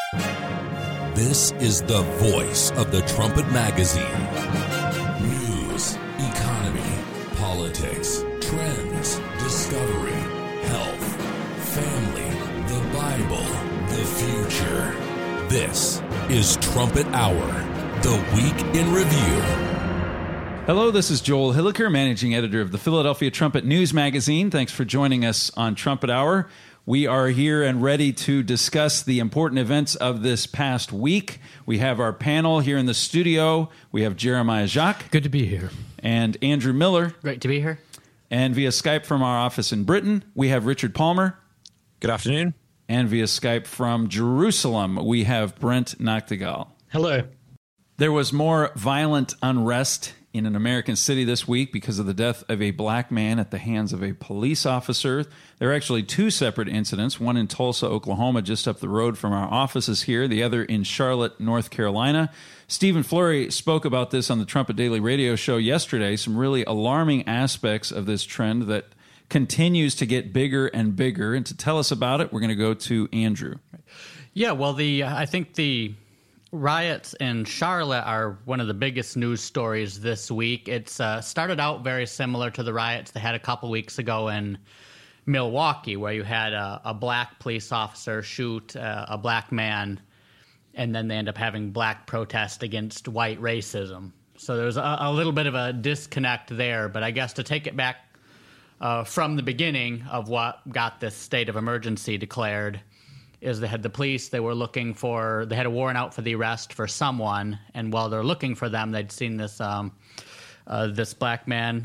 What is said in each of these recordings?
This is the voice of the Trumpet Magazine. News, economy, politics, trends, discovery, health, family, the Bible, the future. This is Trumpet Hour, the Week in Review. Hello, this is Joel Hilliker, managing editor of the Philadelphia Trumpet News Magazine. Thanks for joining us on Trumpet Hour. We are here and ready to discuss the important events of this past week. We have our panel here in the studio. We have Jeremiah Jacques. Good to be here. And Andrew Miller. Great to be here. And via Skype from our office in Britain, we have Richard Palmer. Good afternoon. And via Skype from Jerusalem, we have Brent Nachtigal. Hello. There was more violent unrest in an American city this week because of the death of a black man at the hands of a police officer. There are actually two separate incidents, one in Tulsa, Oklahoma, just up the road from our offices here, the other in Charlotte, North Carolina. Stephen Flurry spoke about this on the Trumpet Daily Radio Show yesterday, some really alarming aspects of this trend that continues to get bigger and bigger. And to tell us about it, we're going to go to Andrew. Yeah, well, I think the riots in Charlotte are one of the biggest news stories this week. It's started out very similar to the riots they had a couple weeks ago in Milwaukee, where you had a black police officer shoot a black man, and then they end up having black protest against white racism. So there's a little bit of a disconnect there, but I guess to take it back from the beginning of what got this state of emergency declared is they had the police, they had a warrant out for the arrest for someone, and while they're looking for them, they'd seen this this black man,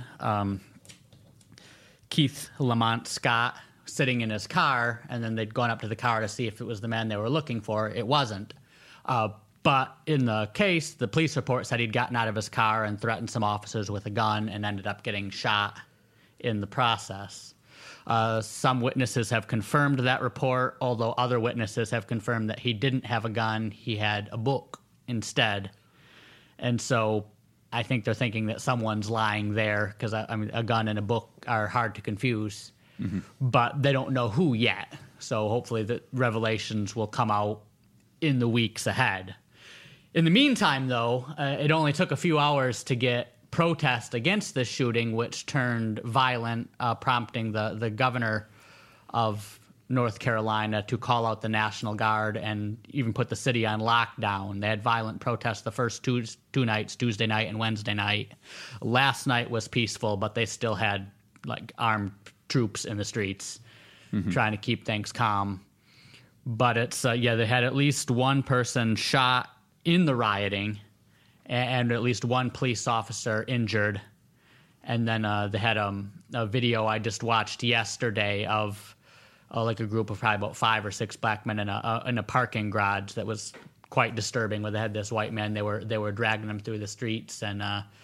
Keith Lamont Scott, sitting in his car, and then they'd gone up to the car to see if it was the man they were looking for. It wasn't. But in the case, the police report said he'd gotten out of his car and threatened some officers with a gun and ended up getting shot in the process. Some witnesses have confirmed that report, although other witnesses have confirmed that he didn't have a gun. He had a book instead. And so I think they're thinking that someone's lying there because, I mean, a gun and a book are hard to confuse. Mm-hmm. But they don't know who yet. So hopefully the revelations will come out in the weeks ahead. In the meantime, though, it only took a few hours to get protest against this shooting, which turned violent, prompting the governor of North Carolina to call out the National Guard and even put the city on lockdown. They had violent protests the first two nights, Tuesday night and Wednesday night. Last night was peaceful, but they still had like armed troops in the streets trying to keep things calm. But it's, they had at least one person shot in the rioting, and at least one police officer injured. And then they had a video I just watched yesterday of like a group of probably about 5 or 6 black men in a parking garage that was quite disturbing, where they had this white man. They were dragging him through the streets and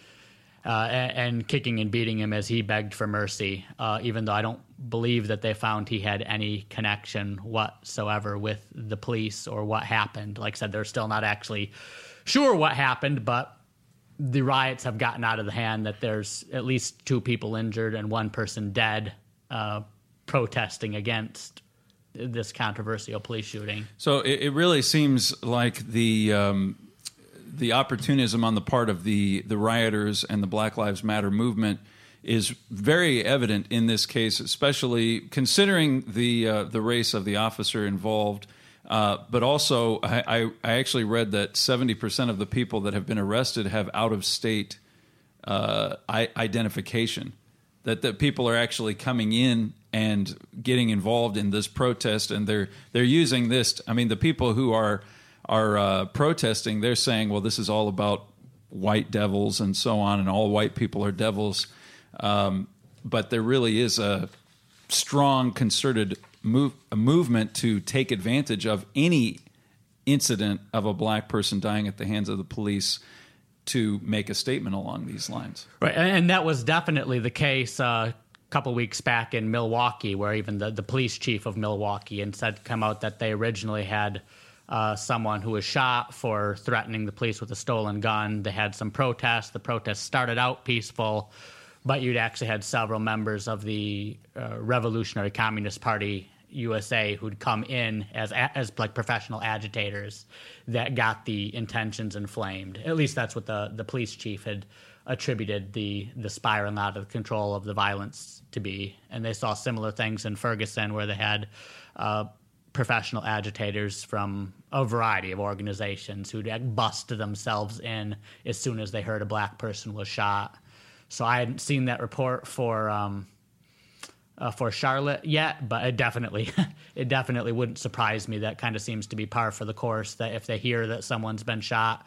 kicking and beating him as he begged for mercy, even though I don't believe that they found he had any connection whatsoever with the police or what happened. Like I said, they're still not actually sure what happened, but the riots have gotten out of the hand that there's at least 2 people injured and 1 person dead protesting against this controversial police shooting. So it really seems like the opportunism on the part of the rioters and the Black Lives Matter movement is very evident in this case, especially considering the race of the officer involved. But also, I actually read that 70% of the people that have been arrested have out-of-state identification, that the people are actually coming in and getting involved in this protest, and they're using this. I mean, the people who are protesting, they're saying, well, this is all about white devils and so on, and all white people are devils. But there really is a strong, concerted movement to take advantage of any incident of a black person dying at the hands of the police to make a statement along these lines. Right, and that was definitely the case a couple weeks back in Milwaukee, where even the police chief of Milwaukee come out that they originally had someone who was shot for threatening the police with a stolen gun. They had some protests. The protests started out peaceful, but you'd actually had several members of the Revolutionary Communist Party USA who'd come in as like professional agitators that got the intentions inflamed. At least that's what the police chief had attributed the spiraling out of control of the violence to be. And they saw similar things in Ferguson, where they had professional agitators from a variety of organizations who'd bust themselves in as soon as they heard a black person was shot. So I hadn't seen that report for Charlotte yet, but it definitely wouldn't surprise me. That kind of seems to be par for the course, that if they hear that someone's been shot,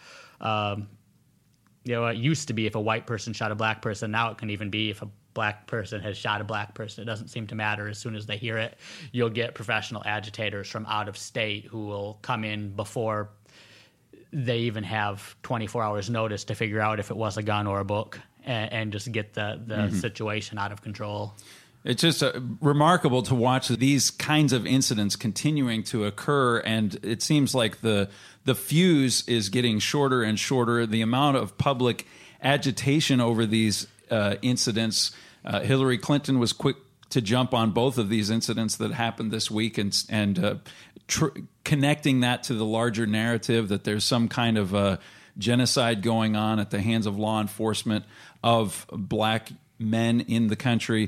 it used to be if a white person shot a black person. Now it can even be if a black person has shot a black person. It doesn't seem to matter. As soon as they hear it, you'll get professional agitators from out of state who will come in before they even have 24 hours notice to figure out if it was a gun or a book, and just get the situation out of control. It's just remarkable to watch these kinds of incidents continuing to occur, and it seems like the fuse is getting shorter and shorter. The amount of public agitation over these incidents. Hillary Clinton was quick to jump on both of these incidents that happened this week, and connecting that to the larger narrative that there's some kind of genocide going on at the hands of law enforcement of black men in the country.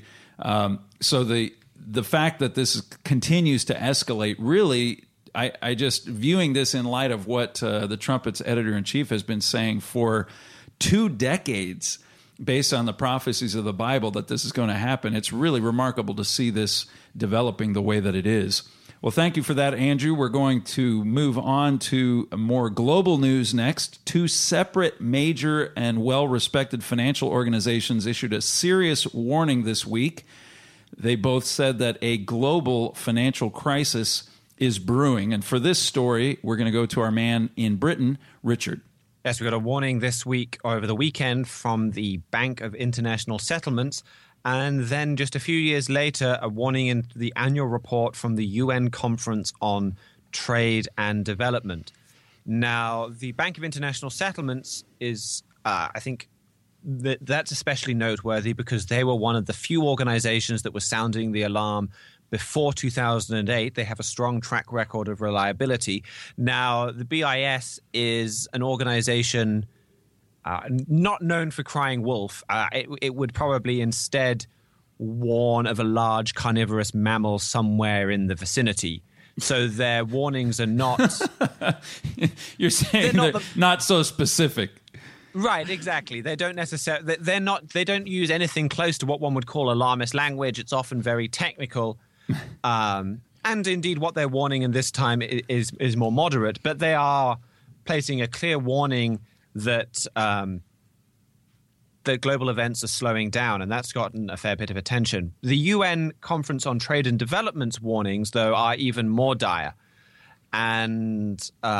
So the fact that this continues to escalate, really, I just viewing this in light of what the Trumpet's editor-in-chief has been saying for 2 decades, based on the prophecies of the Bible, that this is going to happen. It's really remarkable to see this developing the way that it is. Well, thank you for that, Andrew. We're going to move on to more global news next. 2 separate major and well-respected financial organizations issued a serious warning this week. They both said that a global financial crisis is brewing. And for this story, we're going to go to our man in Britain, Richard. Yes, we got a warning this week, over the weekend, from the Bank of International Settlements, and then just a few years later, a warning in the annual report from the UN Conference on Trade and Development. Now, the Bank of International Settlements is, I think, that's especially noteworthy because they were one of the few organizations that were sounding the alarm before 2008. They have a strong track record of reliability. Now, the BIS is an organization not known for crying wolf. It would probably instead warn of a large carnivorous mammal somewhere in the vicinity. So their warnings are not... You're saying they're not so specific. Right, exactly. They don't necessarily... They don't use anything close to what one would call alarmist language. It's often very technical. And indeed, what they're warning in this time is more moderate, but they are placing a clear warning that that global events are slowing down, and that's gotten a fair bit of attention. The UN Conference on Trade and Development's warnings, though, are even more dire, and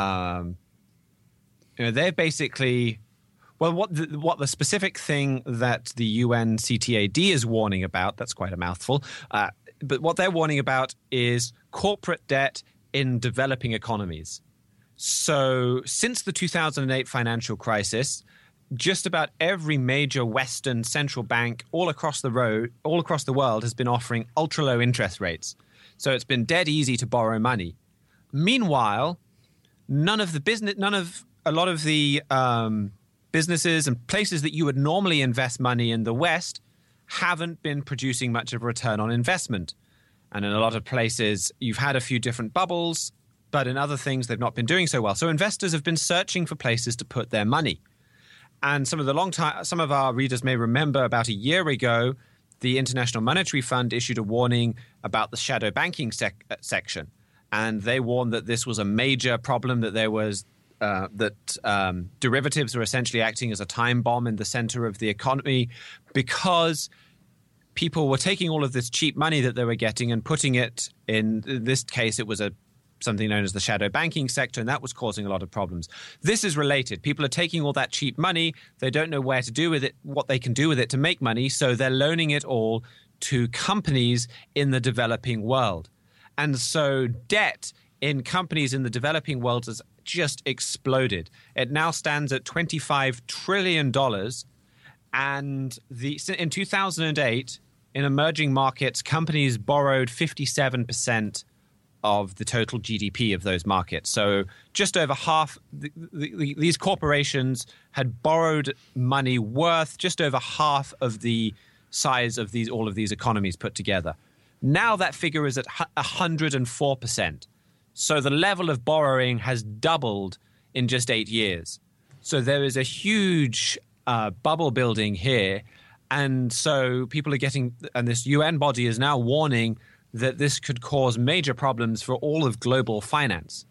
they're basically... Well, what the specific thing that the UNCTAD is warning about, that's quite a mouthful, but what they're warning about is corporate debt in developing economies. So since the 2008 financial crisis, just about every major Western central bank all across the world has been offering ultra-low interest rates. So it's been dead easy to borrow money. Meanwhile, a lot of the businesses and places that you would normally invest money in the West haven't been producing much of a return on investment. And in a lot of places, you've had a few different bubbles, but in other things, they've not been doing so well. So investors have been searching for places to put their money. And some of our readers may remember about a year ago, the International Monetary Fund issued a warning about the shadow banking section. And they warned that this was a major problem, that there was derivatives are essentially acting as a time bomb in the center of the economy because people were taking all of this cheap money that they were getting and putting it in this case, it was something known as the shadow banking sector, and that was causing a lot of problems. This is related. People are taking all that cheap money. They don't know where to do with it, what they can do with it to make money, so they're loaning it all to companies in the developing world. And so debt in companies in the developing world has just exploded. It now stands at $25 trillion. And in 2008, in emerging markets, companies borrowed 57% of the total GDP of those markets. So just over half, these corporations had borrowed money worth just over half of the size of all of these economies put together. Now that figure is at 104%. So the level of borrowing has doubled in just 8 years. So there is a huge bubble building here. And so people are getting, and this UN body is now warning that this could cause major problems for all of global finance.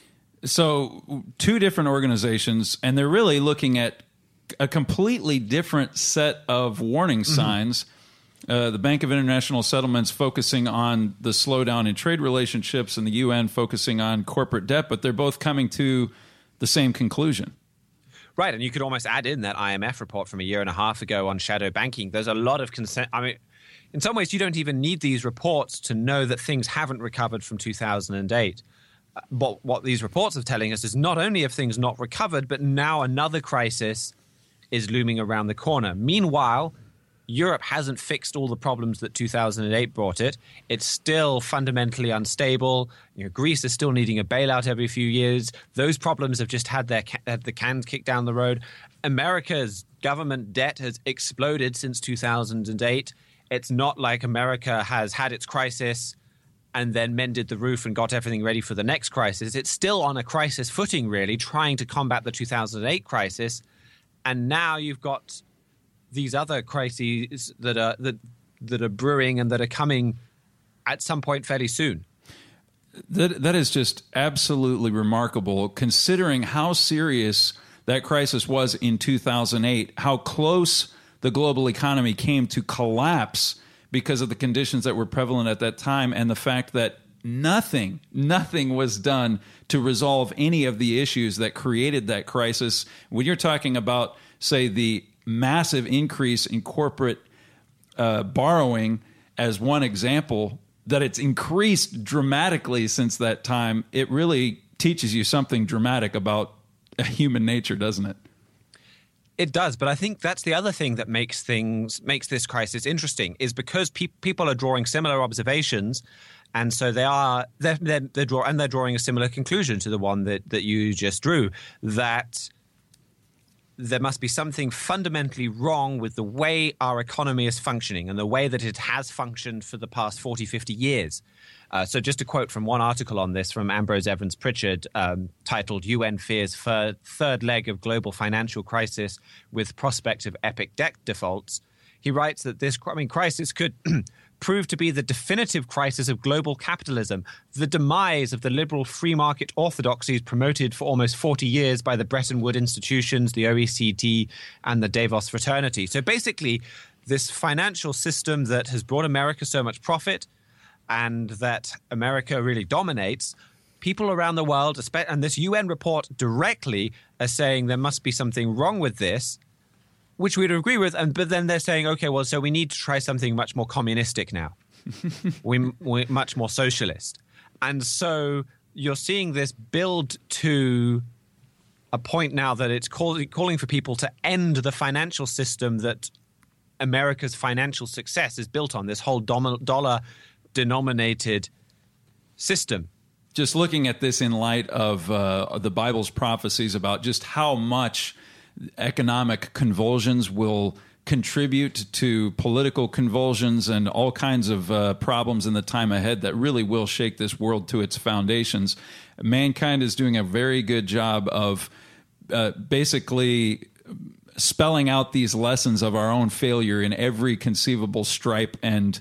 So 2 different organizations, and they're really looking at a completely different set of warning signs. The Bank of International Settlements focusing on the slowdown in trade relationships, and the UN focusing on corporate debt, but they're both coming to the same conclusion. Right, and you could almost add in that IMF report from a year and a half ago on shadow banking. There's a lot of consent. I mean, in some ways, you don't even need these reports to know that things haven't recovered from 2008. But what these reports are telling us is not only have things not recovered, but now another crisis is looming around the corner. Meanwhile, Europe hasn't fixed all the problems that 2008 brought it. It's still fundamentally unstable. Greece is still needing a bailout every few years. Those problems have just had the can kicked down the road. America's government debt has exploded since 2008. It's not like America has had its crisis and then mended the roof and got everything ready for the next crisis. It's still on a crisis footing, really, trying to combat the 2008 crisis. And now you've got these other crises that are brewing and that are coming at some point fairly soon. That is just absolutely remarkable, considering how serious that crisis was in 2008, how close the global economy came to collapse because of the conditions that were prevalent at that time, and the fact that nothing was done to resolve any of the issues that created that crisis. When you're talking about, say, the massive increase in corporate borrowing as one example, that it's increased dramatically since that time, it really teaches you something dramatic about human nature, doesn't it? It does, but I think that's the other thing that makes this crisis interesting, is because people are drawing similar observations, and so they're drawing a similar conclusion to the one that you just drew, that there must be something fundamentally wrong with the way our economy is functioning and the way that it has functioned for the past 40, 50 years. So just a quote from one article on this from Ambrose Evans Pritchard, titled UN Fears Third Leg of Global Financial Crisis with Prospect of Epic Debt Defaults. He writes that this crisis could prove to be the definitive crisis of global capitalism, the demise of the liberal free market orthodoxies promoted for almost 40 years by the Bretton Woods institutions, the OECD, and the Davos fraternity. So basically, this financial system that has brought America so much profit and that America really dominates, people around the world, and this UN report directly, are saying there must be something wrong with this, which we'd agree with, but then they're saying, okay, well, so we need to try something much more communistic now. we're much more socialist. And so you're seeing this build to a point now that it's calling for people to end the financial system that America's financial success is built on, this whole dollar-denominated system. Just looking at this in light of the Bible's prophecies about just how much economic convulsions will contribute to political convulsions and all kinds of problems in the time ahead that really will shake this world to its foundations. Mankind is doing a very good job of basically spelling out these lessons of our own failure in every conceivable stripe and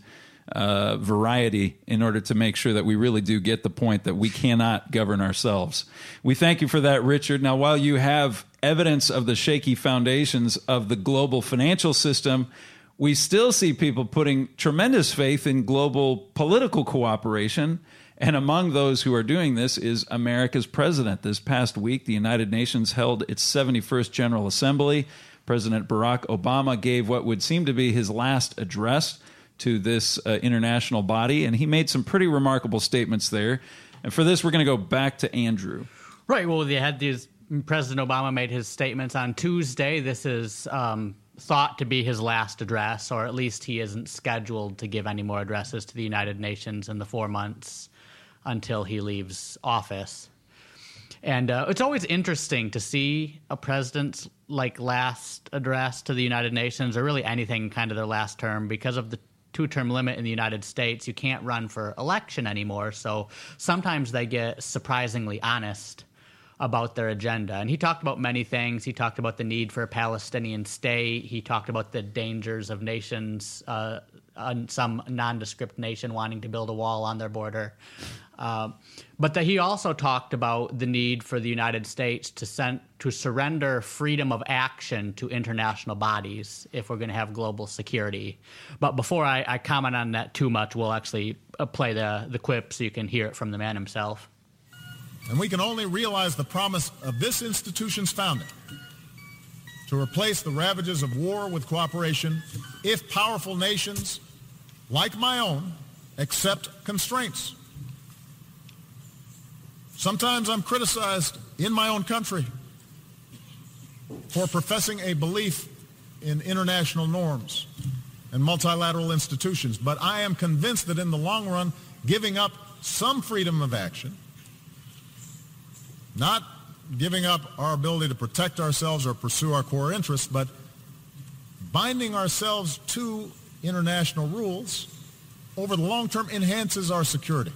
variety in order to make sure that we really do get the point that we cannot govern ourselves. We thank you for that, Richard. Now, while you have evidence of the shaky foundations of the global financial system, we still see people putting tremendous faith in global political cooperation. And among those who are doing this is America's president. This past week, the United Nations held its 71st General Assembly. President Barack Obama gave what would seem to be his last address to this international body, and he made some pretty remarkable statements there. And for this, we're going to go back to Andrew. Right. Well, they had these. President Obama made his statements on Tuesday. This is thought to be his last address, or at least he isn't scheduled to give any more addresses to the United Nations in the 4 months until he leaves office. And it's always interesting to see a president's last address to the United Nations, or really anything kind of their last term, because of the 2-term limit in the United States. You can't run for election anymore, so sometimes they get surprisingly honest about their agenda. And he talked about many things. He talked about the need for a Palestinian state. He talked about the dangers of nations, some nondescript nation wanting to build a wall on their border. But he also talked about the need for the United States to surrender freedom of action to international bodies if we're going to have global security. But before I comment on that too much, we'll actually play the clip so you can hear it from the man himself. And we can only realize the promise of this institution's founding to replace the ravages of war with cooperation if powerful nations, like my own, accept constraints. Sometimes I'm criticized in my own country for professing a belief in international norms and multilateral institutions, but I am convinced that in the long run, giving up some freedom of action, not giving up our ability to protect ourselves or pursue our core interests, but binding ourselves to international rules over the long term enhances our security.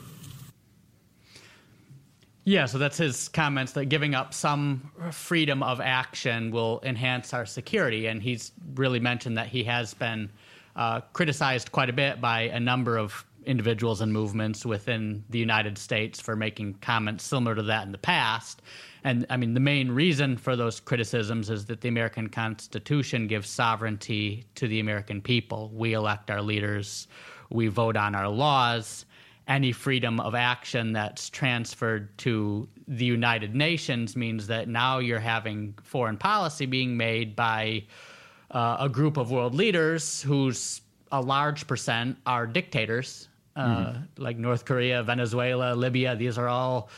Yeah, so that's his comments that giving up some freedom of action will enhance our security. And he's really mentioned that he has been criticized quite a bit by a number of individuals and movements within the United States for making comments similar to that in the past. And I mean, the main reason for those criticisms is that the American Constitution gives sovereignty to the American people. We elect our leaders, we vote on our laws. Any freedom of action that's transferred to the United Nations means that now you're having foreign policy being made by a group of world leaders whose a large percent are dictators, like North Korea, Venezuela, Libya. These are all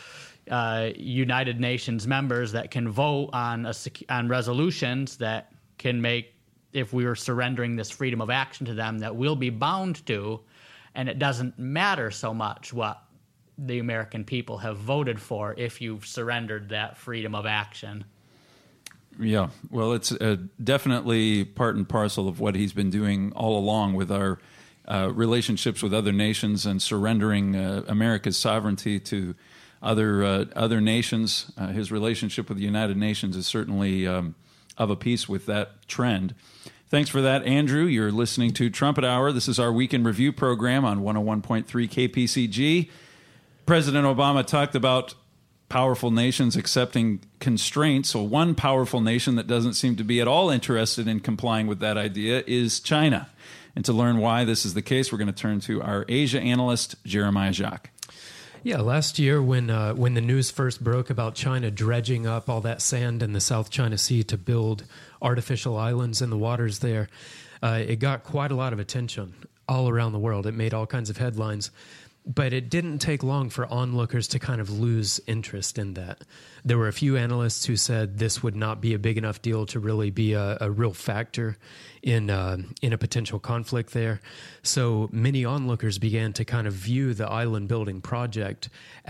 United Nations members that can vote on resolutions that can make, if we were surrendering this freedom of action to them, that we'll be bound to. And it doesn't matter so much what the American people have voted for if you've surrendered that freedom of action. Yeah, well, it's definitely part and parcel of what he's been doing all along with our relationships with other nations and surrendering America's sovereignty to other nations. His relationship with the United Nations is certainly of a piece with that trend. Thanks for that, Andrew. You're listening to Trumpet Hour. This is our Weekend Review program on 101.3 KPCG. President Obama talked about powerful nations accepting constraints. So one powerful nation that doesn't seem to be at all interested in complying with that idea is China. And to learn why this is the case, we're going to turn to our Asia analyst, Jeremiah Jacques. Yeah, last year when the news first broke about China dredging up all that sand in the South China Sea to build artificial islands in the waters there, it got quite a lot of attention all around the world. It made all kinds of headlines. But it didn't take long for onlookers to kind of lose interest in that. There were a few analysts who said this would not be a big enough deal to really be a real factor in a potential conflict there. So many onlookers began to kind of view the island building project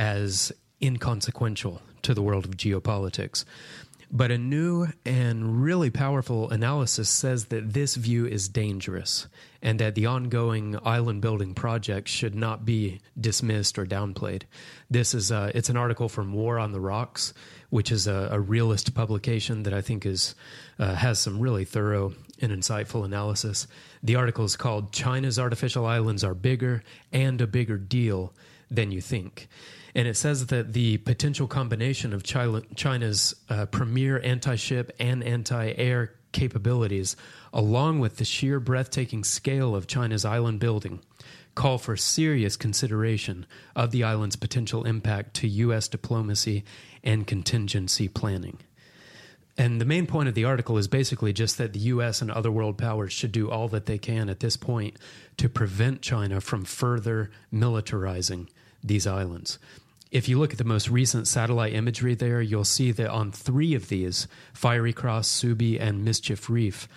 as inconsequential to the world of geopolitics. But a new and really powerful analysis says that this view is dangerous and that the ongoing island building project should not be dismissed or downplayed. This is it's an article from War on the Rocks, which is a realist publication that I think is has some really thorough and insightful analysis. The article is called "China's Artificial Islands Are Bigger and a Bigger Deal Than You Think." And it says that the potential combination of China's premier anti-ship and anti-air capabilities, along with the sheer breathtaking scale of China's island building, call for serious consideration of the island's potential impact to U.S. diplomacy and contingency planning. And the main point of the article is basically just that the U.S. and other world powers should do all that they can at this point to prevent China from further militarizing these islands. If you look at the most recent satellite imagery there, you'll see that on 3 of these, Fiery Cross, Subi, and Mischief Reef,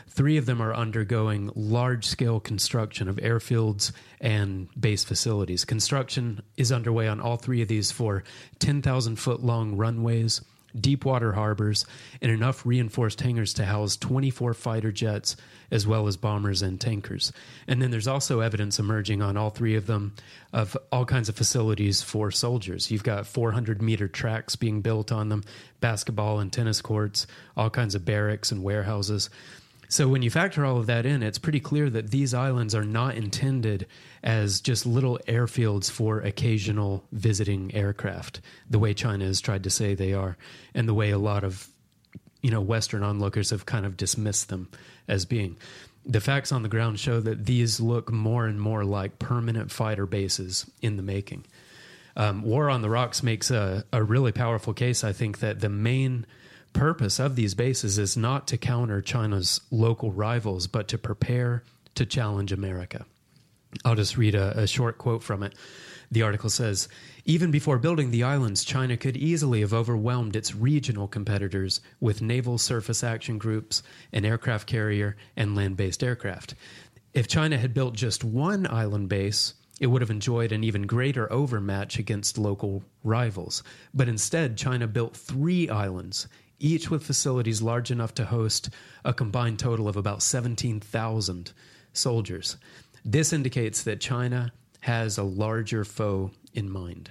3 of them are undergoing large-scale construction of airfields and base facilities. Construction is underway on all 3 of these for 10,000-foot-long runways, deep-water harbors, and enough reinforced hangars to house 24 fighter jets, as well as bombers and tankers. And then there's also evidence emerging on all 3 of them of all kinds of facilities for soldiers. You've got 400-meter tracks being built on them, basketball and tennis courts, all kinds of barracks and warehouses. So when you factor all of that in, it's pretty clear that these islands are not intended as just little airfields for occasional visiting aircraft, the way China has tried to say they are, and the way a lot of Western onlookers have kind of dismissed them as being. The facts on the ground show that these look more and more like permanent fighter bases in the making. War on the Rocks makes a really powerful case, I think, that the main purpose of these bases is not to counter China's local rivals, but to prepare to challenge America. I'll just read a short quote from it. The article says, "Even before building the islands, China could easily have overwhelmed its regional competitors with naval surface action groups, an aircraft carrier, and land-based aircraft. If China had built just one island base, it would have enjoyed an even greater overmatch against local rivals. But instead, China built 3 islands, each with facilities large enough to host a combined total of about 17,000 soldiers. This indicates that China has a larger foe in mind."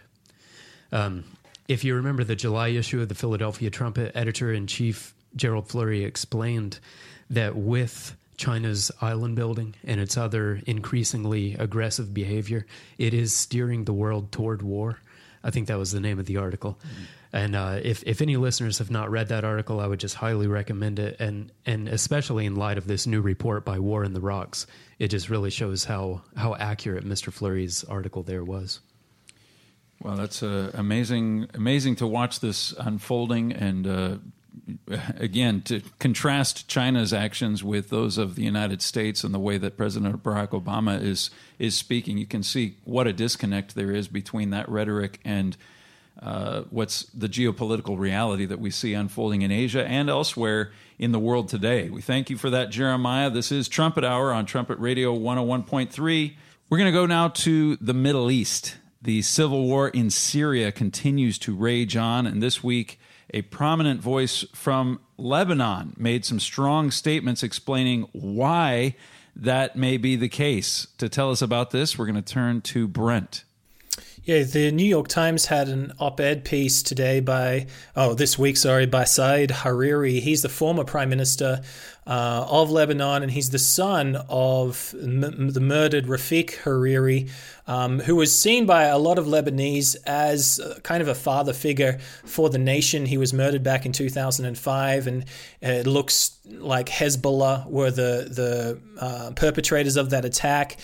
If you remember the July issue of the Philadelphia Trumpet, editor-in-chief Gerald Fleury explained that with China's island building and its other increasingly aggressive behavior, it is steering the world toward war. I think that was the name of the article. Mm-hmm. And if any listeners have not read that article, I would just highly recommend it. And especially in light of this new report by War in the Rocks, it just really shows how accurate Mr. Fleury's article there was. Well, that's amazing to watch this unfolding, and again, to contrast China's actions with those of the United States and the way that President Barack Obama is speaking. You can see what a disconnect there is between that rhetoric and what's the geopolitical reality that we see unfolding in Asia and elsewhere in the world today. We thank you for that, Jeremiah. This is Trumpet Hour on Trumpet Radio 101.3. We're going to go now to the Middle East. The civil war in Syria continues to rage on, and this week a prominent voice from Lebanon made some strong statements explaining why that may be the case. To tell us about this, we're going to turn to Brent. Yeah, the New York Times had an op-ed piece this week, by Saad Hariri. He's the former prime minister of Lebanon, and he's the son of the murdered Rafiq Hariri, who was seen by a lot of Lebanese as kind of a father figure for the nation. He was murdered back in 2005, and it looks like Hezbollah were the perpetrators of that attack.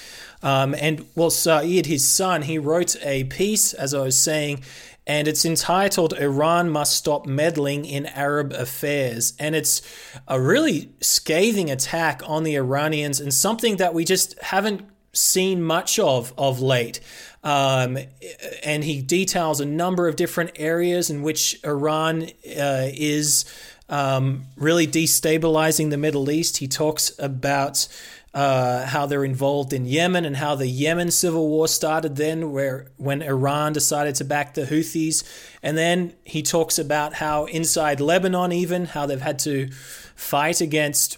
Saad, his son, he wrote a piece, as I was saying, and it's entitled "Iran Must Stop Meddling in Arab Affairs." And it's a really scathing attack on the Iranians, and something that we just haven't seen much of late. And he details a number of different areas in which Iran is really destabilizing the Middle East. He talks about how they're involved in Yemen, and how the Yemen civil war started then, when Iran decided to back the Houthis. And then he talks about how inside Lebanon, even how they've had to fight against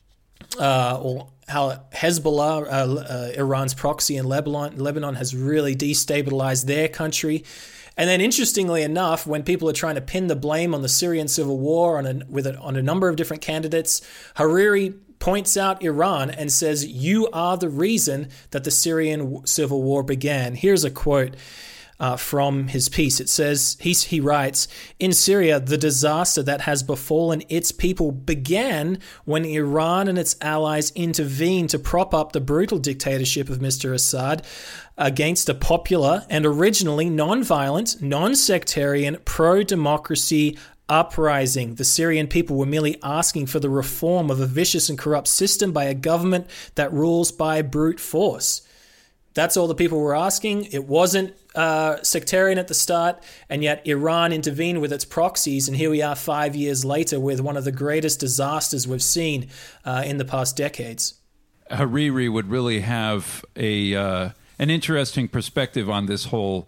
how Hezbollah, Iran's proxy in Lebanon, has really destabilized their country. And then, interestingly enough, when people are trying to pin the blame on the Syrian civil war on a number of different candidates, Hariri points out Iran and says, "You are the reason that the Syrian civil war began." Here's a quote from his piece. It says, he writes, "In Syria, the disaster that has befallen its people began when Iran and its allies intervened to prop up the brutal dictatorship of Mr. Assad against a popular and originally non-violent, non-sectarian, pro-democracy uprising. The Syrian people were merely asking for the reform of a vicious and corrupt system by a government that rules by brute force." That's all the people were asking. It wasn't sectarian at the start, and yet Iran intervened with its proxies, and here we are 5 years later with one of the greatest disasters we've seen in the past decades. Hariri would really have an interesting perspective on this whole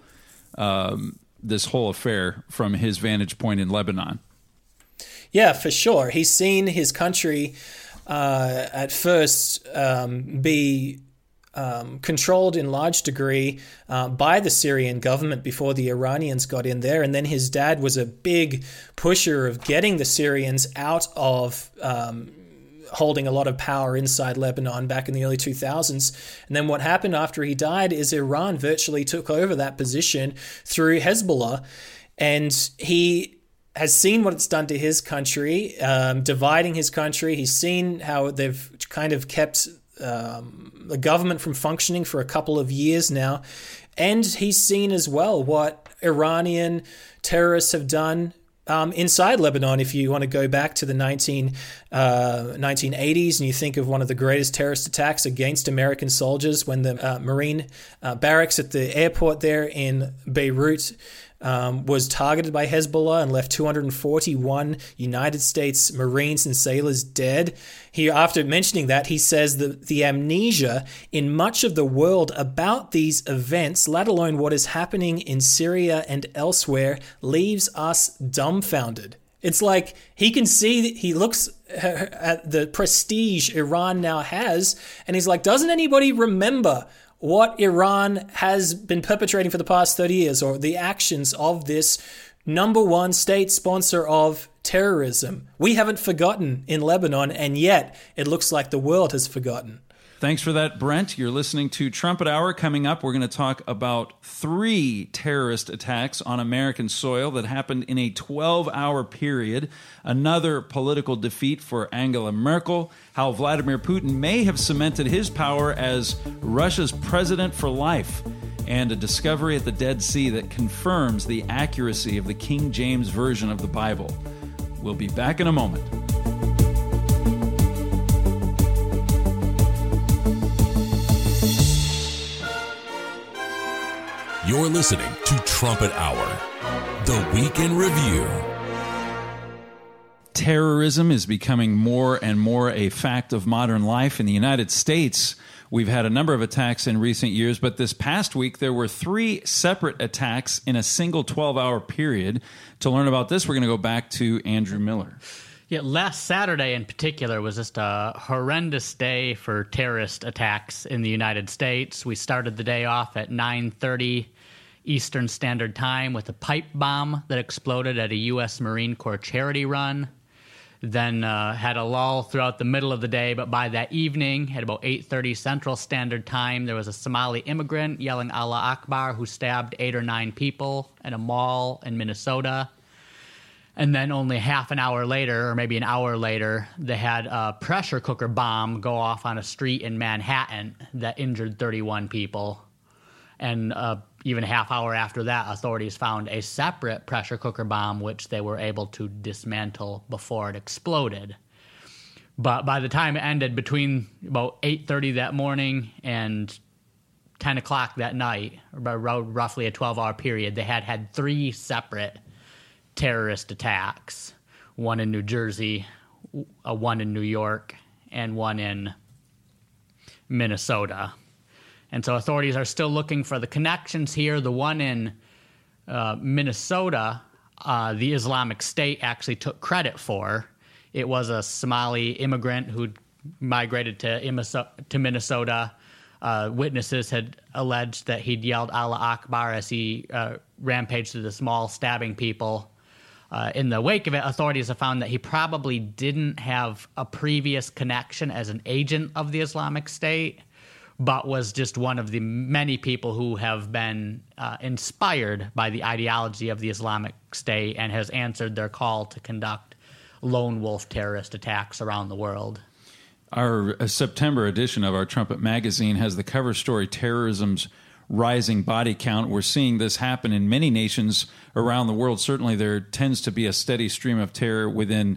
affair from his vantage point in Lebanon. Yeah, for sure. He's seen his country at first be controlled in large degree by the Syrian government before the Iranians got in there. And then his dad was a big pusher of getting the Syrians out of holding a lot of power inside Lebanon back in the early 2000s. And then what happened after he died is Iran virtually took over that position through Hezbollah. And he has seen what it's done to his country, dividing his country. He's seen how they've kind of kept the government from functioning for a couple of years now. And he's seen as well what Iranian terrorists have done inside Lebanon. If you want to go back to the 1980s and you think of one of the greatest terrorist attacks against American soldiers when the Marine barracks at the airport there in Beirut was targeted by Hezbollah and left 241 United States Marines and sailors dead. After mentioning that, he says that the amnesia in much of the world about these events, let alone what is happening in Syria and elsewhere, leaves us dumbfounded. It's like he can see, he looks at the prestige Iran now has, and he's like, doesn't anybody remember what Iran has been perpetrating for the past 30 years, or the actions of this number one state sponsor of terrorism? We haven't forgotten in Lebanon, and yet it looks like the world has forgotten. Thanks for that, Brent. You're listening to Trumpet Hour. Coming up, we're going to talk about 3 terrorist attacks on American soil that happened in a 12-hour period, another political defeat for Angela Merkel, how Vladimir Putin may have cemented his power as Russia's president for life, and a discovery at the Dead Sea that confirms the accuracy of the King James Version of the Bible. We'll be back in a moment. You're listening to Trumpet Hour, the Week in Review. Terrorism is becoming more and more a fact of modern life. In the United States, we've had a number of attacks in recent years, but this past week there were 3 separate attacks in a single 12-hour period. To learn about this, we're going to go back to Andrew Miller. Yeah, last Saturday in particular was just a horrendous day for terrorist attacks in the United States. We started the day off at 9:30 Eastern Standard Time with a pipe bomb that exploded at a U.S. Marine Corps charity run. Then had a lull throughout the middle of the day, but by that evening, at about 8:30 Central Standard Time, there was a Somali immigrant yelling Allah Akbar who stabbed 8 or 9 people in a mall in Minnesota. And then only half an hour later, or maybe an hour later, they had a pressure cooker bomb go off on a street in Manhattan that injured 31 people. And even a half hour after that, authorities found a separate pressure cooker bomb, which they were able to dismantle before it exploded. But by the time it ended, between about 8:30 that morning and 10 o'clock that night, roughly a 12-hour period, they had 3 separate terrorist attacks, one in New Jersey, one in New York, and one in Minnesota. And so authorities are still looking for the connections here. The one in Minnesota, the Islamic State actually took credit for. It was a Somali immigrant who migrated to Minnesota. Witnesses had alleged that he'd yelled Allah Akbar as he rampaged through this mall, stabbing people. In the wake of it, authorities have found that he probably didn't have a previous connection as an agent of the Islamic State, but was just one of the many people who have been inspired by the ideology of the Islamic State and has answered their call to conduct lone wolf terrorist attacks around the world. Our September edition of our Trumpet magazine has the cover story, Terrorism's Rising Body Count. We're seeing this happen in many nations around the world. Certainly there tends to be a steady stream of terror within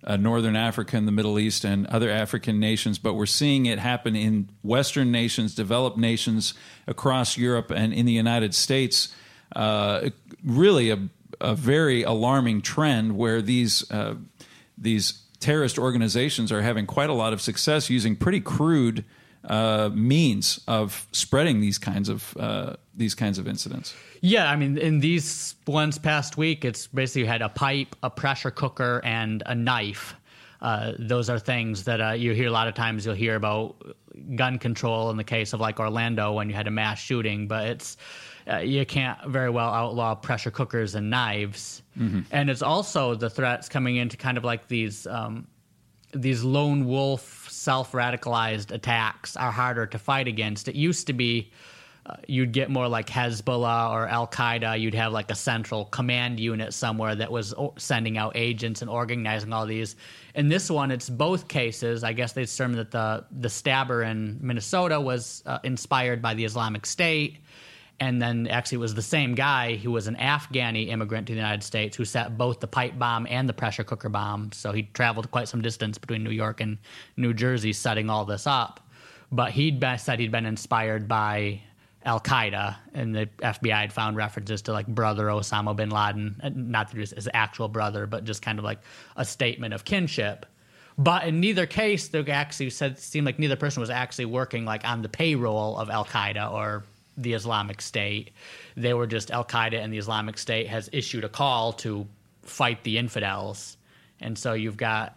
Northern Africa and the Middle East and other African nations, but we're seeing it happen in Western nations, developed nations across Europe and in the United States. Really a very alarming trend where these terrorist organizations are having quite a lot of success using pretty crude means of spreading these kinds of incidents. Yeah, I mean, in these ones past week, it's basically you had a pipe, a pressure cooker, and a knife. Those are things that you hear a lot of times. You'll hear about gun control in the case of like Orlando when you had a mass shooting, but it's you can't very well outlaw pressure cookers and knives. Mm-hmm. And it's also the threats coming into kind of like these lone wolf, self-radicalized attacks are harder to fight against. It used to be you'd get more like Hezbollah or Al-Qaeda. You'd have like a central command unit somewhere that was sending out agents and organizing all these. In this one, it's both cases. I guess they determined that the stabber in Minnesota was inspired by the Islamic State. And then actually it was the same guy who was an Afghani immigrant to the United States who set both the pipe bomb and the pressure cooker bomb. So he traveled quite some distance between New York and New Jersey setting all this up. But said he'd been inspired by Al-Qaeda, and the FBI had found references to like brother Osama bin Laden, not that he was his actual brother, but just kind of like a statement of kinship. But in neither case, they actually seemed like neither person was actually working like on the payroll of Al-Qaeda or the Islamic State. They were just Al-Qaeda, and the Islamic State has issued a call to fight the infidels. And so you've got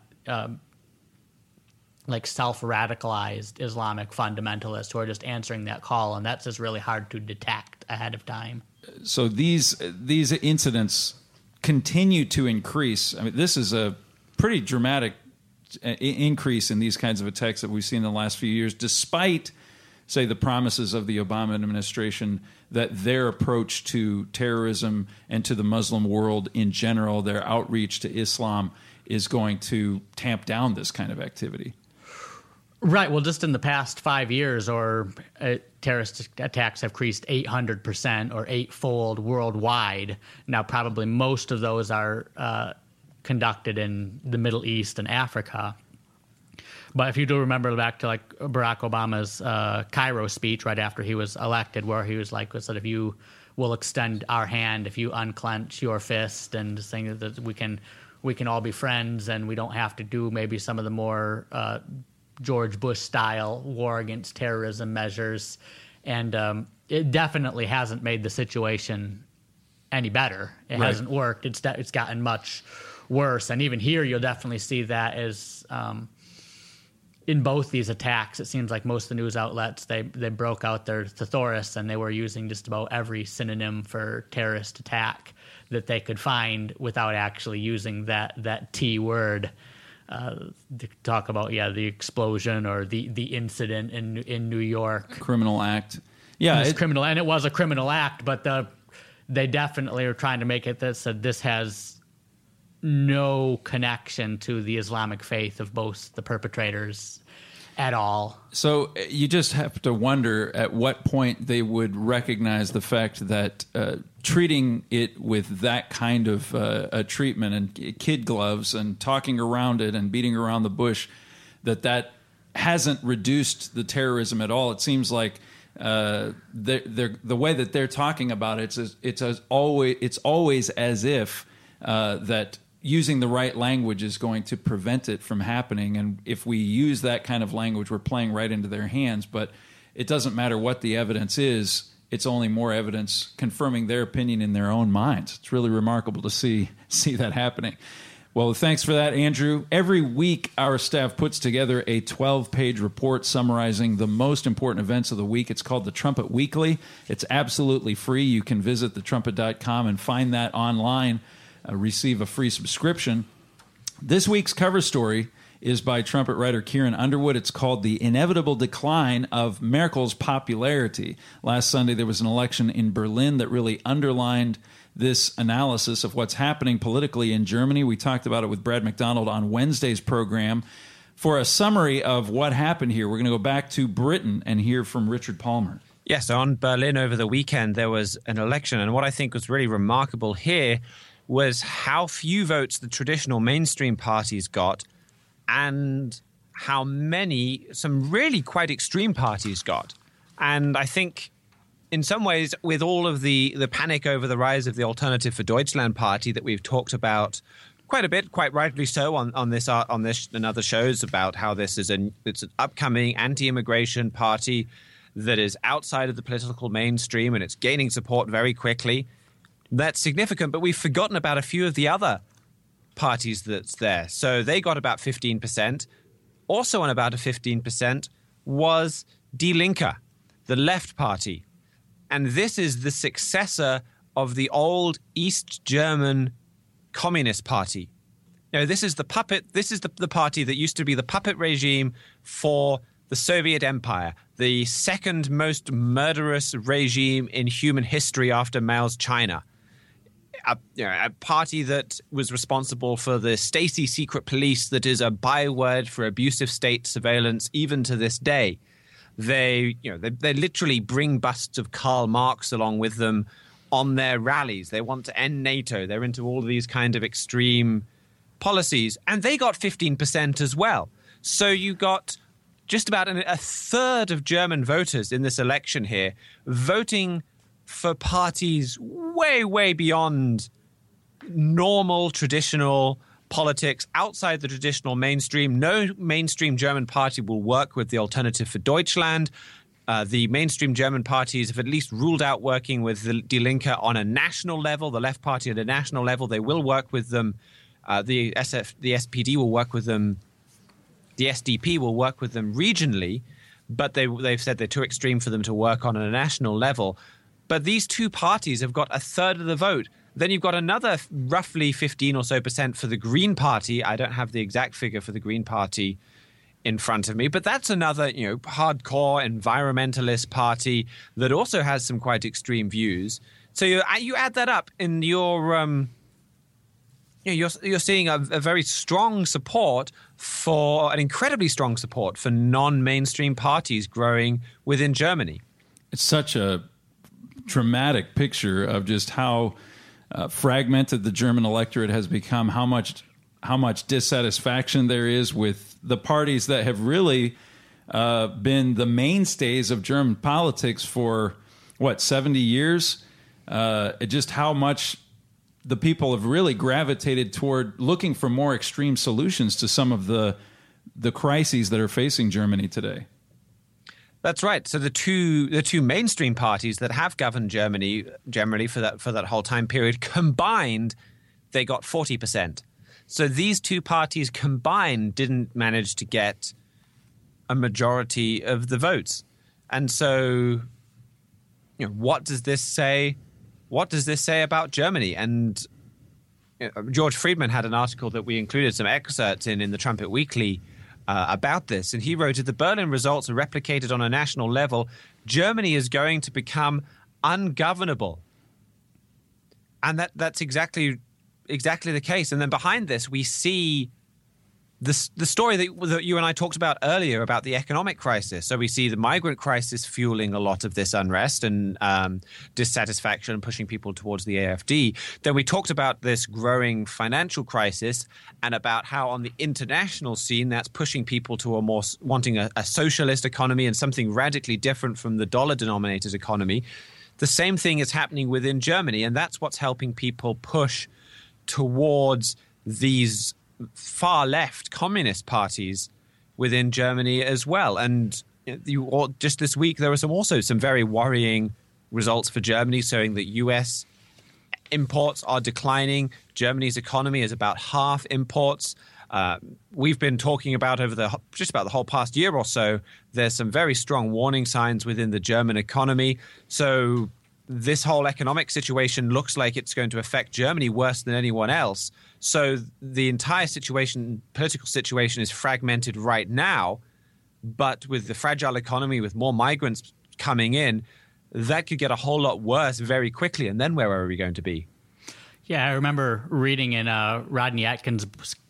like self-radicalized Islamic fundamentalists who are just answering that call, and that's just really hard to detect ahead of time. So these incidents continue to increase. I mean, this is a pretty dramatic increase in these kinds of attacks that we've seen in the last few years, despite, say, the promises of the Obama administration that their approach to terrorism and to the Muslim world in general, their outreach to Islam, is going to tamp down this kind of activity. Right. Well, just in the past 5 years, terrorist attacks have increased 800% or eightfold worldwide. Now, probably most of those are conducted in the Middle East and Africa. But if you do remember back to like Barack Obama's Cairo speech right after he was elected, where he was like, said, if you will extend our hand, if you unclench your fist, and saying that we can all be friends, and we don't have to do maybe some of the more George Bush-style war against terrorism measures. And it definitely hasn't made the situation any better. It Right. hasn't worked. It's gotten much worse. And even here, you'll definitely see that as in both these attacks. It seems like most of the news outlets, they broke out their thesaurus, and they were using just about every synonym for terrorist attack that they could find without actually using that T word. To talk about the explosion or the incident in New York, Criminal act. Yeah, it's criminal, and it was a criminal act. But they definitely are trying to make it that this has no connection to the Islamic faith of both the perpetrators at all. So you just have to wonder at what point they would recognize the fact that treating it with that kind of a treatment and kid gloves and talking around it and beating around the bush, that hasn't reduced the terrorism at all. It seems like the way that they're talking about it, it's always as if that using the right language is going to prevent it from happening. And if we use that kind of language, we're playing right into their hands. But it doesn't matter what the evidence is. It's only more evidence confirming their opinion in their own minds. It's really remarkable to see that happening. Well, thanks for that, Andrew. Every week, our staff puts together a 12-page report summarizing the most important events of the week. It's called the Trumpet Weekly. It's absolutely free. You can visit thetrumpet.com and find that online. Receive a free subscription. This week's cover story is by trumpet writer Kieran Underwood. It's called The Inevitable Decline of Merkel's Popularity. Last Sunday, there was an election in Berlin that really underlined this analysis of what's happening politically in Germany. We talked about it with Brad McDonald on Wednesday's program. For a summary of what happened here, we're going to go back to Britain and hear from Richard Palmer. Yes, on Berlin over the weekend, there was an election. And what I think was really remarkable here was how few votes the traditional mainstream parties got and how many some really quite extreme parties got. And I think in some ways, with all of the panic over the rise of the Alternative for Deutschland party that we've talked about quite a bit, quite rightly so, on this and other shows about how this is it's an upcoming anti-immigration party that is outside of the political mainstream and it's gaining support very quickly. That's significant, but we've forgotten about a few of the other parties that's there. So they got about 15%. Also on about a 15% was Die Linke, the left party. And this is the successor of the old East German Communist Party. Now, this is the party that used to be the puppet regime for the Soviet Empire, the second most murderous regime in human history after Mao's China. A party that was responsible for the Stasi secret police that is a byword for abusive state surveillance even to this day. They literally bring busts of Karl Marx along with them on their rallies. They want to end NATO. They're into all of these kind of extreme policies. And they got 15% as well. So you got just about a third of German voters in this election here voting for parties way, way beyond normal, traditional politics, outside the traditional mainstream. No mainstream German party will work with the Alternative for Deutschland. The mainstream German parties have at least ruled out working with the Die Linke on a national level, the left party at a national level. They will work with them. The SPD will work with them. The SDP will work with them regionally, but they've said they're too extreme for them to work on a national level. But these two parties have got a third of the vote. Then you've got another roughly 15 or so % for the Green Party. I don't have the exact figure for the Green Party in front of me, but that's another, hardcore environmentalist party that also has some quite extreme views. So you add that up in you're seeing a very strong support an incredibly strong support for non-mainstream parties growing within Germany. It's such a dramatic picture of just how fragmented the German electorate has become, how much dissatisfaction there is with the parties that have really been the mainstays of German politics for 70 years. Just how much the people have really gravitated toward looking for more extreme solutions to some of the crises that are facing Germany today. That's right. So the two mainstream parties that have governed Germany generally for that whole time period combined, they got 40%. So these two parties combined didn't manage to get a majority of the votes. And so, what does this say? What does this say about Germany? And George Friedman had an article that we included some excerpts in the Trumpet Weekly about this. And he wrote, if the Berlin results are replicated on a national level, Germany is going to become ungovernable. And that's exactly the case. And then behind this, we see the story that you and I talked about earlier about the economic crisis. So we see the migrant crisis fueling a lot of this unrest and dissatisfaction, pushing people towards the AfD. Then we talked about this growing financial crisis and about how on the international scene that's pushing people to wanting a socialist economy and something radically different from the dollar-denominated economy. The same thing is happening within Germany, and that's what's helping people push towards these far left communist parties within Germany as well. And just this week, there were also some very worrying results for Germany, showing that U.S. imports are declining. Germany's economy is about half imports. We've been talking about just about the whole past year or so, there's some very strong warning signs within the German economy. So this whole economic situation looks like it's going to affect Germany worse than anyone else. So the entire political situation is fragmented right now, but with the fragile economy, with more migrants coming in, that could get a whole lot worse very quickly. And then where are we going to be? Yeah, I remember reading in Rodney Atkins'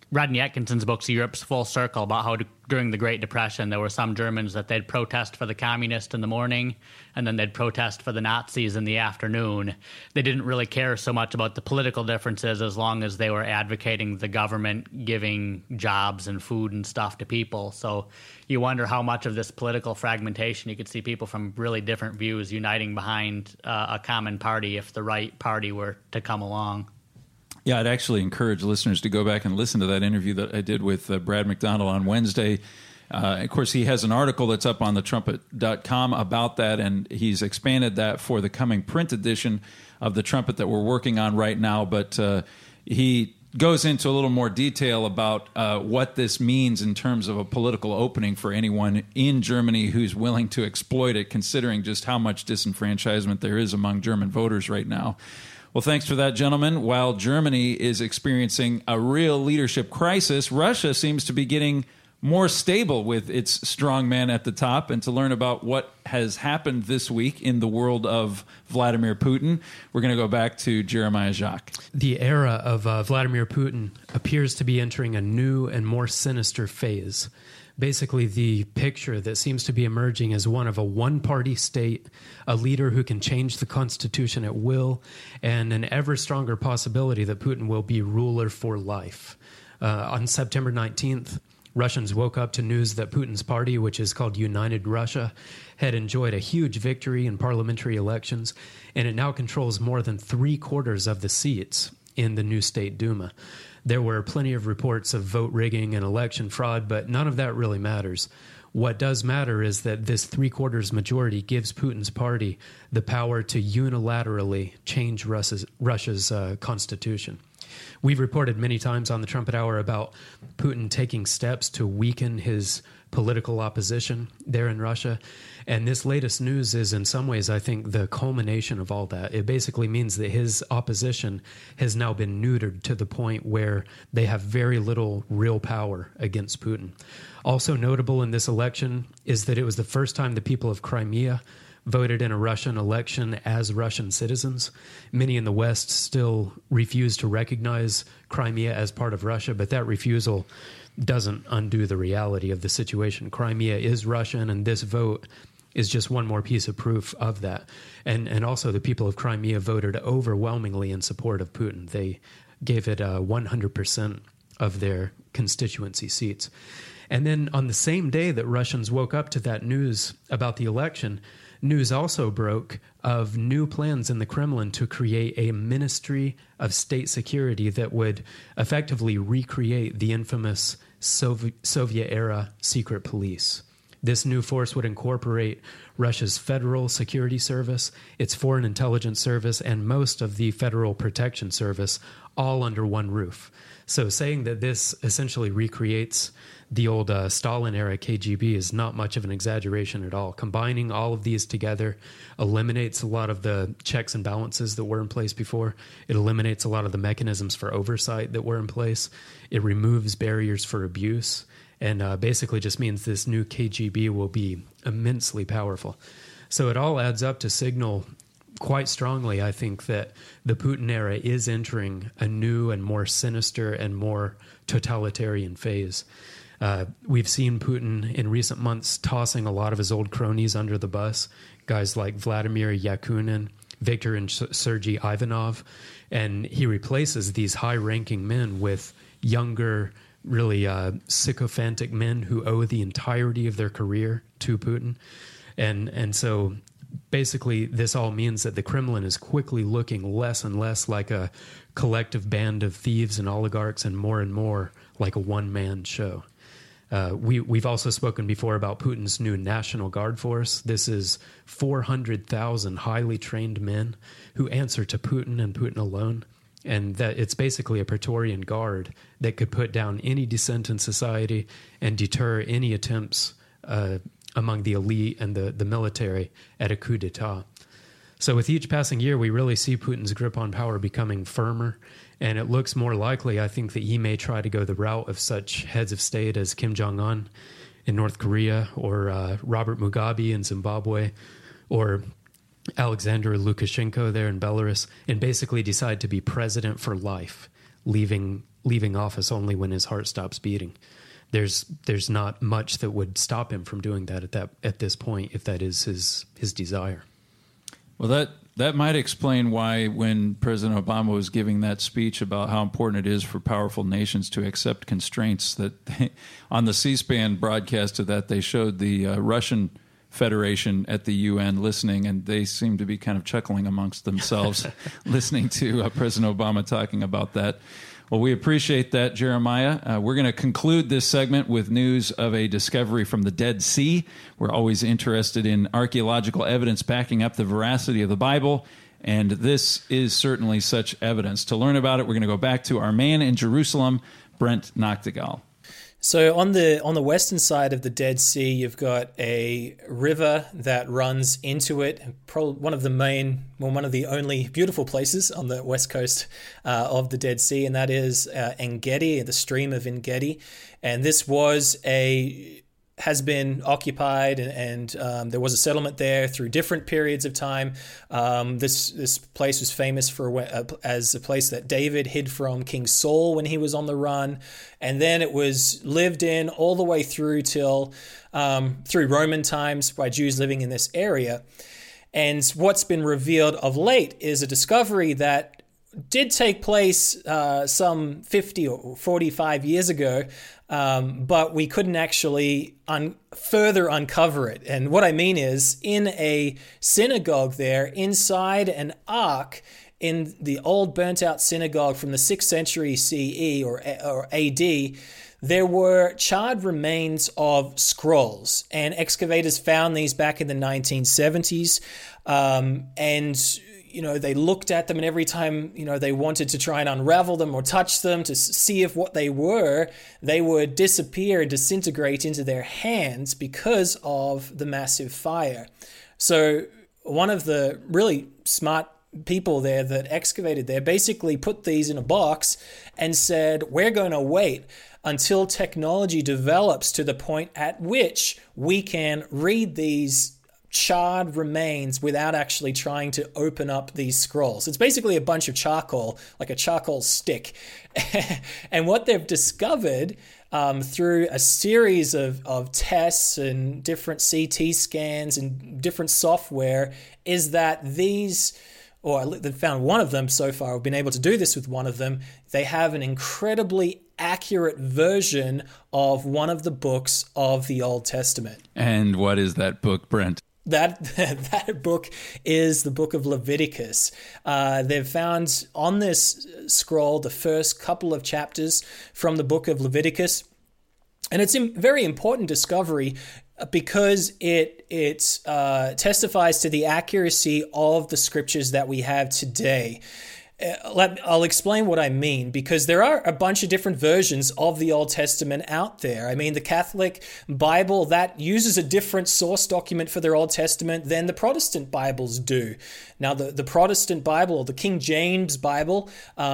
Rodney Atkinson's books, Europe's Full Circle, about how during the Great Depression there were some Germans that they'd protest for the communists in the morning and then they'd protest for the Nazis in the afternoon. They didn't really care so much about the political differences as long as they were advocating the government giving jobs and food and stuff to people. So you wonder how much of this political fragmentation you could see people from really different views uniting behind a common party if the right party were to come along. Yeah, I'd actually encourage listeners to go back and listen to that interview that I did with Brad McDonald on Wednesday. Of course, he has an article that's up on thetrumpet.com about that, and he's expanded that for the coming print edition of The Trumpet that we're working on right now. But he goes into a little more detail about what this means in terms of a political opening for anyone in Germany who's willing to exploit it, considering just how much disenfranchisement there is among German voters right now. Well, thanks for that, gentlemen. While Germany is experiencing a real leadership crisis, Russia seems to be getting more stable with its strong man at the top. And to learn about what has happened this week in the world of Vladimir Putin, we're going to go back to Jeremiah Jacques. The era of Vladimir Putin appears to be entering a new and more sinister phase. Basically, the picture that seems to be emerging is one of a one-party state, a leader who can change the constitution at will, and an ever stronger possibility that Putin will be ruler for life. On September 19th, Russians woke up to news that Putin's party, which is called United Russia, had enjoyed a huge victory in parliamentary elections, and it now controls more than 3/4 of the seats in the new State Duma. There were plenty of reports of vote rigging and election fraud, but none of that really matters. What does matter is that this 3/4 majority gives Putin's party the power to unilaterally change Russia's constitution. We've reported many times on the Trumpet Hour about Putin taking steps to weaken his political opposition there in Russia. And this latest news is, in some ways, I think, the culmination of all that. It basically means that his opposition has now been neutered to the point where they have very little real power against Putin. Also notable in this election is that it was the first time the people of Crimea voted in a Russian election as Russian citizens. Many in the West still refuse to recognize Crimea as part of Russia, but that refusal doesn't undo the reality of the situation. Crimea is Russian, and this vote is just one more piece of proof of that. And also the people of Crimea voted overwhelmingly in support of Putin. They gave it 100% of their constituency seats. And then on the same day that Russians woke up to that news about the election, news also broke of new plans in the Kremlin to create a Ministry of State Security that would effectively recreate the infamous Soviet-era secret police. This new force would incorporate Russia's Federal Security Service, its Foreign Intelligence Service, and most of the Federal Protection Service all under one roof. So saying that this essentially recreates the old Stalin-era KGB is not much of an exaggeration at all. Combining all of these together eliminates a lot of the checks and balances that were in place before. It eliminates a lot of the mechanisms for oversight that were in place. It removes barriers for abuse, and basically just means this new KGB will be immensely powerful. So it all adds up to signal quite strongly, I think, that the Putin era is entering a new and more sinister and more totalitarian phase. We've seen Putin in recent months tossing a lot of his old cronies under the bus, guys like Vladimir Yakunin, Viktor and Sergei Ivanov, and he replaces these high-ranking men with younger, really sycophantic men who owe the entirety of their career to Putin. And so basically this all means that the Kremlin is quickly looking less and less like a collective band of thieves and oligarchs and more like a one-man show. We've also spoken before about Putin's new National Guard force. This is 400,000 highly trained men who answer to Putin and Putin alone. And that it's basically a Praetorian Guard that could put down any dissent in society and deter any attempts among the elite and the military at a coup d'etat. So with each passing year, we really see Putin's grip on power becoming firmer, and it looks more likely, I think, that he may try to go the route of such heads of state as Kim Jong-un in North Korea, or Robert Mugabe in Zimbabwe, or Alexander Lukashenko there in Belarus, and basically decide to be president for life, leaving office only when his heart stops beating. There's not much that would stop him from doing that at this point, if that is his desire. Well, that might explain why when President Obama was giving that speech about how important it is for powerful nations to accept constraints, that on the C-SPAN broadcast of that, they showed the Russian Federation at the UN listening, and they seemed to be kind of chuckling amongst themselves listening to President Obama talking about that. Well, we appreciate that, Jeremiah. We're going to conclude this segment with news of a discovery from the Dead Sea. We're always interested in archaeological evidence backing up the veracity of the Bible, and this is certainly such evidence. To learn about it, we're going to go back to our man in Jerusalem, Brent Noctegal. So on the western side of the Dead Sea, you've got a river that runs into it. Probably one of the only beautiful places on the west coast of the Dead Sea, and that is En-Gedi, the stream of En-Gedi. And this has been occupied, and there was a settlement there through different periods of time. This place was famous as a place that David hid from King Saul when he was on the run, and then it was lived in all the way through till through Roman times by Jews living in this area. And what's been revealed of late is a discovery that did take place some 50 or 45 years ago, but we couldn't actually further uncover it. And what I mean is, in a synagogue there, inside an ark in the old burnt-out synagogue from the 6th century CE or AD, there were charred remains of scrolls, and excavators found these back in the 1970s, and they looked at them, and every time, they wanted to try and unravel them or touch them to see if what they were, they would disappear and disintegrate into their hands because of the massive fire. So one of the really smart people there that excavated there basically put these in a box and said, we're going to wait until technology develops to the point at which we can read these charred remains without actually trying to open up these scrolls. It's basically a bunch of charcoal, like a charcoal stick. And what they've discovered through a series of tests and different CT scans and different software is that they've found one of them so far. We've been able to do this with one of them. They have an incredibly accurate version of one of the books of the Old Testament. And what is that book, Brent? That book is the book of Leviticus. They've found on this scroll the first couple of chapters from the book of Leviticus. And it's a very important discovery because it testifies to the accuracy of the scriptures that we have today. I'll explain what I mean, because there are a bunch of different versions of the Old Testament out there. I mean, the Catholic Bible, that uses a different source document for their Old Testament than the Protestant Bibles do. Now, the Protestant Bible, or the King James Bible,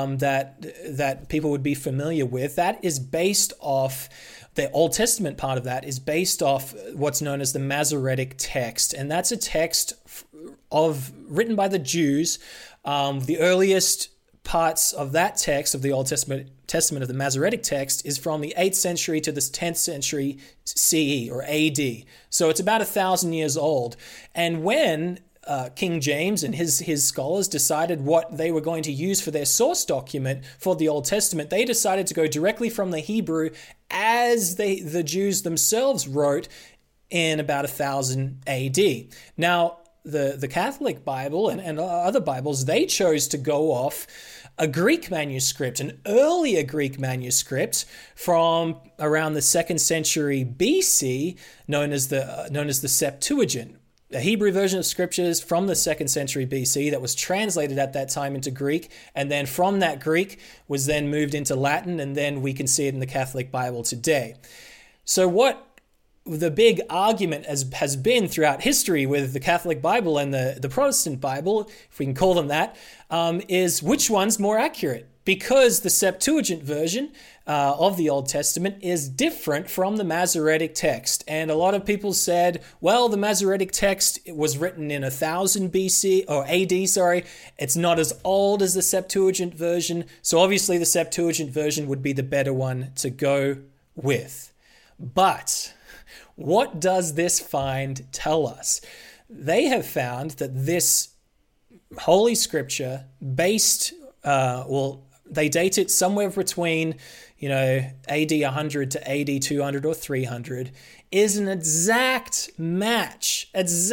that people would be familiar with, that is based off... The Old Testament part of that is based off what's known as the Masoretic text, and that's a text written by the Jews. The earliest parts of that text of the Old Testament of the Masoretic text is from the 8th century to the 10th century CE or AD. So it's about 1,000 years old. And when King James and his scholars decided what they were going to use for their source document for the Old Testament, they decided to go directly from the Hebrew as the Jews themselves wrote in about 1000 AD. Now, the Catholic Bible and other Bibles, they chose to go off a Greek manuscript, an earlier Greek manuscript from around the 2nd century BC, known as the Septuagint. A Hebrew version of scriptures from the 2nd century BC that was translated at that time into Greek, and then from that Greek was then moved into Latin, and then we can see it in the Catholic Bible today. So what the big argument has been throughout history with the Catholic Bible and the Protestant Bible, if we can call them that, is which one's more accurate? because the Septuagint version of the Old Testament is different from the Masoretic text. And a lot of people said, well, the Masoretic text was written in 1000 BC or AD, sorry. It's not as old as the Septuagint version. So obviously the Septuagint version would be the better one to go with. But what does this find tell us? They have found that this Holy Scripture based, they date it somewhere between, AD 100 to AD 200 or 300, is an exact match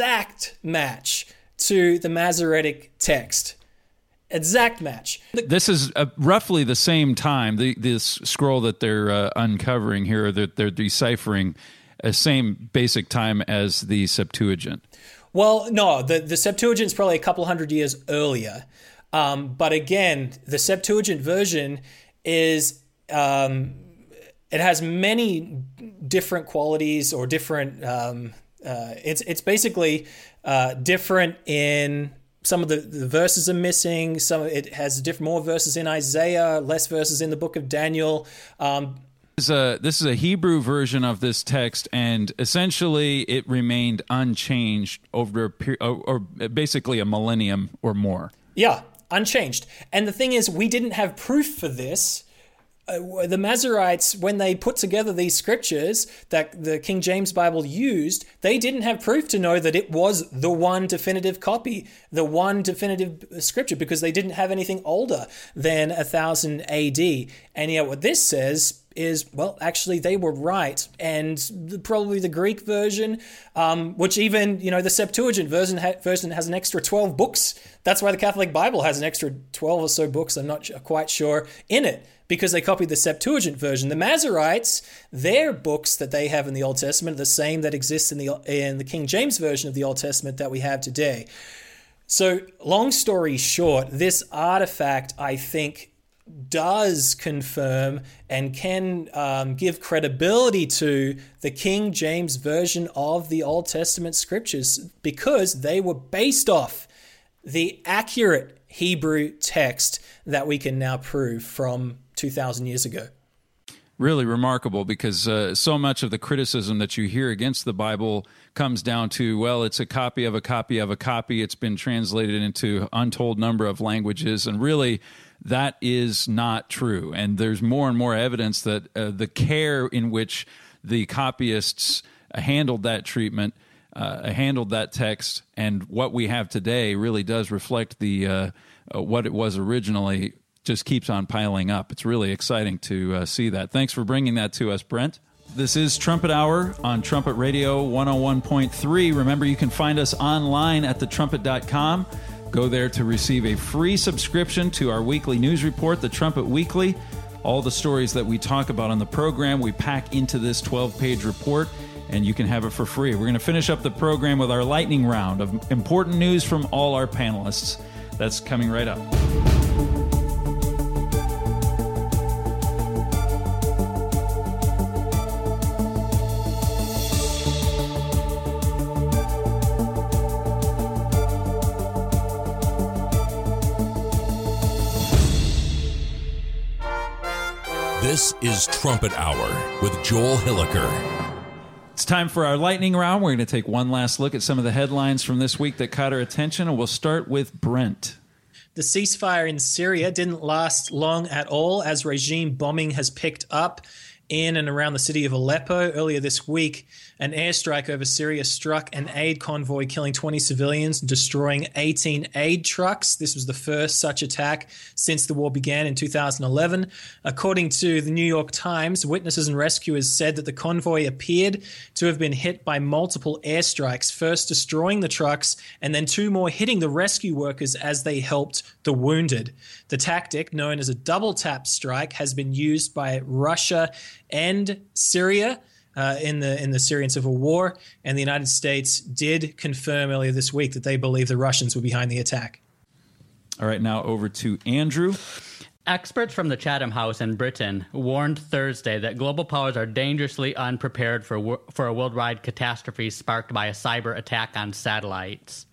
to the Masoretic text. Exact match. This is roughly the same time, this scroll that they're uncovering here, that they're deciphering, same basic time as the Septuagint. Well, no, the Septuagint is probably a couple hundred years earlier. But again, the Septuagint version is, it has many different qualities or different, it's basically different in some of the verses are missing. It has more verses in Isaiah, less verses in the book of Daniel. This is a Hebrew version of this text, and essentially it remained unchanged over or basically a millennium or more. Yeah, unchanged. And the thing is, we didn't have proof for this. The Masoretes, when they put together these scriptures that the King James Bible used, they didn't have proof to know that it was the one definitive copy, the one definitive scripture, because they didn't have anything older than 1000 AD. And yet what this says is, well, actually they were right. And probably the Greek version, which even, the Septuagint version has an extra 12 books. That's why the Catholic Bible has an extra 12 or so books, I'm not quite sure, in it, because they copied the Septuagint version. The Masoretes, their books that they have in the Old Testament are the same that exist in the King James version of the Old Testament that we have today. So, long story short, this artifact, I think, does confirm and can give credibility to the King James version of the Old Testament scriptures, because they were based off the accurate Hebrew text that we can now prove from 2,000 years ago. Really remarkable, because so much of the criticism that you hear against the Bible comes down to, well, it's a copy of a copy of a copy. It's been translated into an untold number of languages, and really that is not true. And there's more and more evidence that the care in which the copyists handled that treatment, handled that text, and what we have today really does reflect the what it was originally, just keeps on piling up. It's really exciting to see that. Thanks for bringing that to us, Brent. This is Trumpet Hour on Trumpet Radio 101.3. Remember, you can find us online at thetrumpet.com. Go there to receive a free subscription to our weekly news report, The Trumpet Weekly. All the stories that we talk about on the program, we pack into this 12-page report, and you can have it for free. We're going to finish up the program with our lightning round of important news from all our panelists. That's coming right up. This is Trumpet Hour with Joel Hilliker. It's time for our lightning round. We're going to take one last look at some of the headlines from this week that caught our attention, and we'll start with Brent. The ceasefire in Syria didn't last long at all, as regime bombing has picked up in and around the city of Aleppo. Earlier this week, an airstrike over Syria struck an aid convoy, killing 20 civilians, destroying 18 aid trucks. This was the first such attack since the war began in 2011. According to the New York Times, witnesses and rescuers said that the convoy appeared to have been hit by multiple airstrikes, first destroying the trucks and then two more hitting the rescue workers as they helped the wounded. The tactic, known as a double tap strike, has been used by Russia and Syria in the Syrian civil war, and the United States did confirm earlier this week that they believe the Russians were behind the attack. All right, now over to Andrew. Experts from the Chatham House in Britain warned Thursday that global powers are dangerously unprepared for a worldwide catastrophe sparked by a cyber attack on satellites.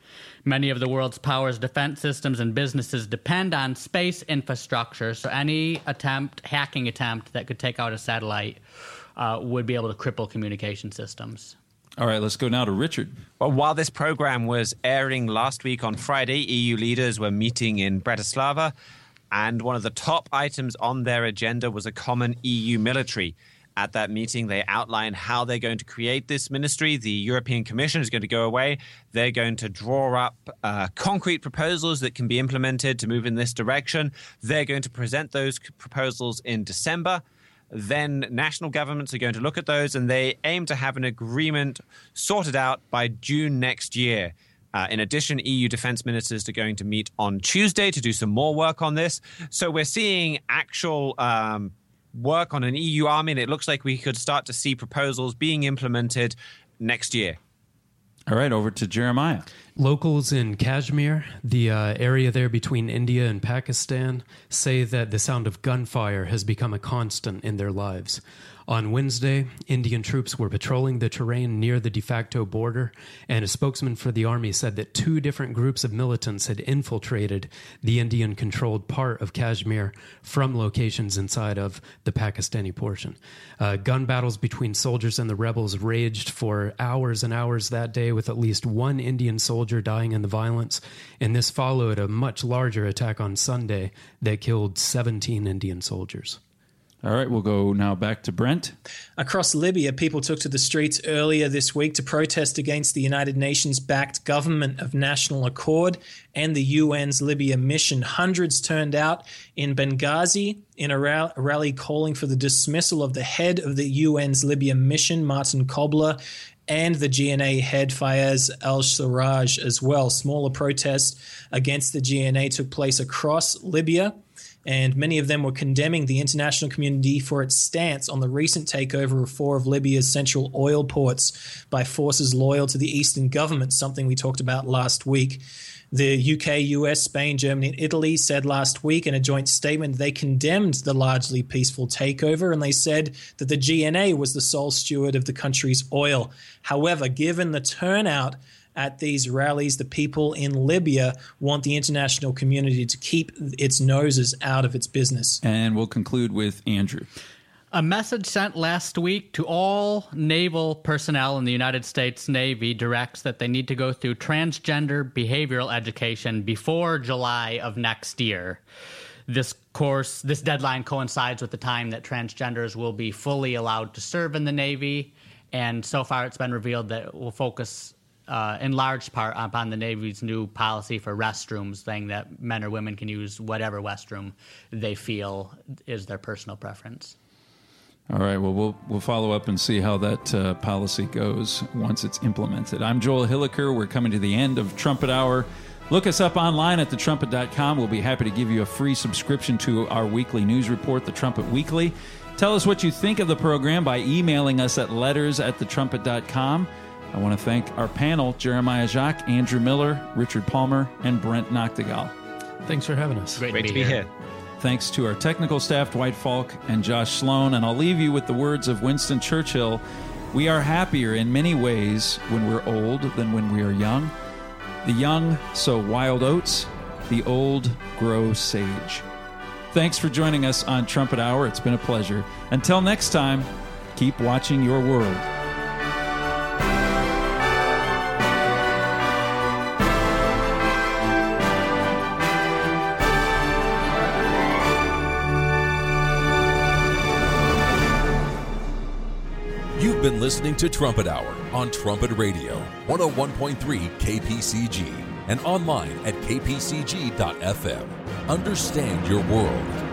Many of the world's powers, defense systems, and businesses depend on space infrastructure, so any hacking attempt that could take out a satellite would be able to cripple communication systems. All right, let's go now to Richard. Well, while this program was airing last week on Friday, EU leaders were meeting in Bratislava, and one of the top items on their agenda was a common EU military. At that meeting, they outlined how they're going to create this ministry. The European Commission is going to go away. They're going to draw up concrete proposals that can be implemented to move in this direction. They're going to present those proposals in December. Then national governments are going to look at those, and they aim to have an agreement sorted out by June next year. In addition, EU defense ministers are going to meet on Tuesday to do some more work on this. So we're seeing actual work on an EU army, and it looks like we could start to see proposals being implemented next year. All right, over to Jeremiah. Locals in Kashmir, the area there between India and Pakistan, say that the sound of gunfire has become a constant in their lives. On Wednesday, Indian troops were patrolling the terrain near the de facto border, and a spokesman for the army said that 2 different groups of militants had infiltrated the Indian-controlled part of Kashmir from locations inside of the Pakistani portion. Gun battles between soldiers and the rebels raged for hours and hours that day, with at least 1 Indian soldier dying in the violence, and this followed a much larger attack on Sunday that killed 17 Indian soldiers. All right, we'll go now back to Brent. Across Libya, people took to the streets earlier this week to protest against the United Nations-backed Government of National Accord and the UN's Libya mission. Hundreds turned out in Benghazi in a rally calling for the dismissal of the head of the UN's Libya mission, Martin Kobler, and the GNA head Fayez al-Sarraj as well. Smaller protests against the GNA took place across Libya, and many of them were condemning the international community for its stance on the recent takeover of 4 of Libya's central oil ports by forces loyal to the Eastern government, something we talked about last week. The UK, US, Spain, Germany, and Italy said last week in a joint statement they condemned the largely peaceful takeover, and they said that the GNA was the sole steward of the country's oil. However, given the turnout at these rallies, the people in Libya want the international community to keep its noses out of its business. And we'll conclude with Andrew. A message sent last week to all naval personnel in the United States Navy directs that they need to go through transgender behavioral education before July of next year. This deadline coincides with the time that transgenders will be fully allowed to serve in the Navy, and so far it's been revealed that it will focus in large part upon the Navy's new policy for restrooms, saying that men or women can use whatever restroom they feel is their personal preference. All right, well, we'll follow up and see how that policy goes once it's implemented. I'm Joel Hilliker. We're coming to the end of Trumpet Hour. Look us up online at thetrumpet.com. We'll be happy to give you a free subscription to our weekly news report, The Trumpet Weekly. Tell us what you think of the program by emailing us at letters@thetrumpet.com. I want to thank our panel, Jeremiah Jacques, Andrew Miller, Richard Palmer, and Brent Noctegal. Thanks for having us. Great to be here. Thanks to our technical staff, Dwight Falk and Josh Sloan. And I'll leave you with the words of Winston Churchill. We are happier in many ways when we're old than when we are young. The young sow wild oats, the old grow sage. Thanks for joining us on Trumpet Hour. It's been a pleasure. Until next time, keep watching your world. You've been listening to Trumpet Hour on Trumpet Radio, 101.3 KPCG, and online at kpcg.fm. Understand your world.